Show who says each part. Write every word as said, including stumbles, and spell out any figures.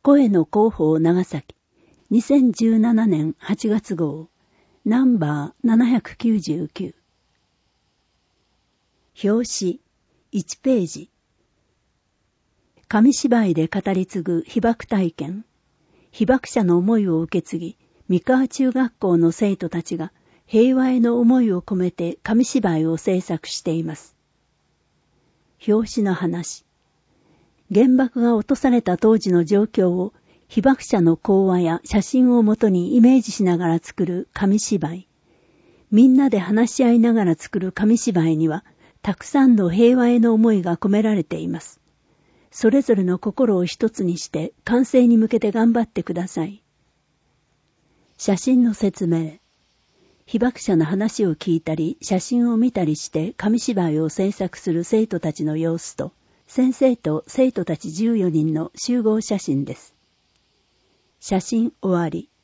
Speaker 1: 声の広報長崎にせんじゅうななねんはちがつ号ナンバーななひゃくきゅうじゅうきゅう表紙いちページ紙芝居で語り継ぐ被爆体験被爆者の思いを受け継ぎ三河中学校の生徒たちが平和への思いを込めて紙芝居を制作しています。表紙の話原爆が落とされた当時の状況を被爆者の講話や写真をもとにイメージしながら作る紙芝居。みんなで話し合いながら作る紙芝居にはたくさんの平和への思いが込められています。それぞれの心を一つにして完成に向けて頑張ってください。写真の説明。被爆者の話を聞いたり写真を見たりして紙芝居を制作する生徒たちの様子と先生と生徒たちじゅうよにんの集合写真です。写真終わり。